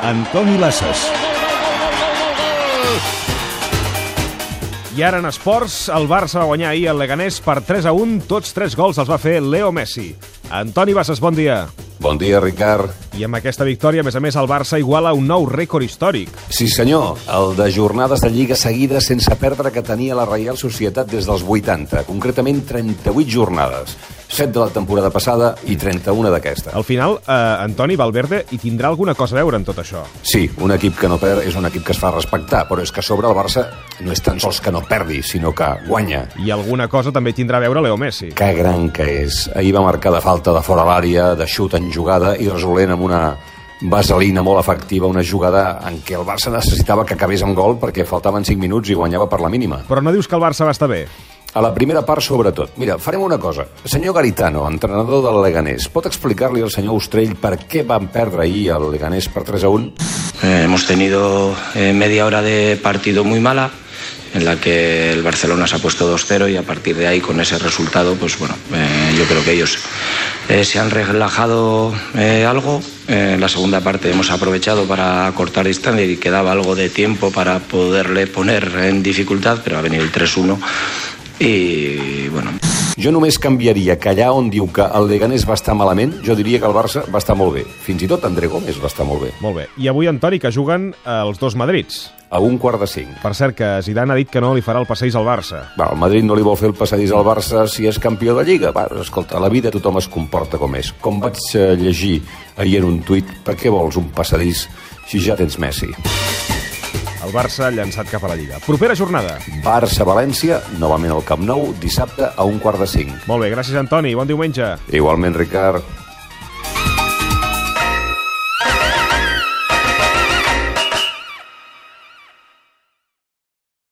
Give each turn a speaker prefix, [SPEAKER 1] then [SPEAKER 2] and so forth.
[SPEAKER 1] Antoni Bassas.
[SPEAKER 2] I ara en esports, el Barça va guanyar ahir el Leganés per 3-1, tots 3 gols els va fer Leo Messi. Antoni Bassas, bon dia.
[SPEAKER 3] Bon dia, Ricard.
[SPEAKER 2] I amb aquesta victòria, a més, el Barça iguala un nou rècord històric.
[SPEAKER 3] Sí, senyor, el de jornades de Lliga seguides sense perdre que tenia la Reial Societat des dels 80, concretament 38 jornades. 7 de la temporada passada i 31 d'aquesta.
[SPEAKER 2] Al final, Antoni, Valverde hi tindrà alguna cosa a veure en tot això?
[SPEAKER 3] Sí, un equip que no perd és un equip que es fa respectar, però és que a sobre el Barça no és tan sols que no perdi, sinó que guanya.
[SPEAKER 2] I alguna cosa també tindrà a veure Leo Messi.
[SPEAKER 3] Que gran que és. Ahir va marcar de falta de fora l'àrea, de xut en jugada i resolent amb una vaselina molt efectiva, una jugada en què el Barça necessitava que acabés amb gol perquè faltaven 5 minuts i guanyava per la mínima.
[SPEAKER 2] Però no dius que el Barça va estar bé?
[SPEAKER 3] A la primera part, sobretot. Mira, farem una cosa. Senyor Garitano, entrenador del Leganés, ¿pot explicar-li al senyor Ostrell per què van perdre ahir el Leganés per 3-1?
[SPEAKER 4] Hemos tenido media hora de partido muy mala, en la que el Barcelona se ha puesto 2-0 y a partir de ahí, con ese resultado, pues bueno, yo creo que ellos se han relajado algo. En la segunda parte hemos aprovechado para cortar distancia y quedaba algo de tiempo para poderle poner en dificultad, pero ha venido el 3-1 i, bueno...
[SPEAKER 3] Jo només canviaria que allà on diu que el Leganés va estar malament, jo diria que el Barça va estar molt bé. Fins i tot André Gómez va estar molt bé.
[SPEAKER 2] Molt bé. I avui, Antoni, que juguen els dos Madrids.
[SPEAKER 3] A 1:45.
[SPEAKER 2] Per cert, que Zidane ha dit que no li farà el passeig al Barça.
[SPEAKER 3] Va, el Madrid no li vol fer el passadís al Barça si és campió de Lliga. Va, escolta, a la vida tothom es comporta com és. Com vaig llegir ahir en un tuit, per què vols un passadís si ja tens Messi?
[SPEAKER 2] El Barça llançat cap a la Lliga. Propera jornada.
[SPEAKER 3] Barça-València, novament al Camp Nou, dissabte a 1:45.
[SPEAKER 2] Molt bé, gràcies, Antoni. Bon diumenge.
[SPEAKER 3] Igualment, Ricard.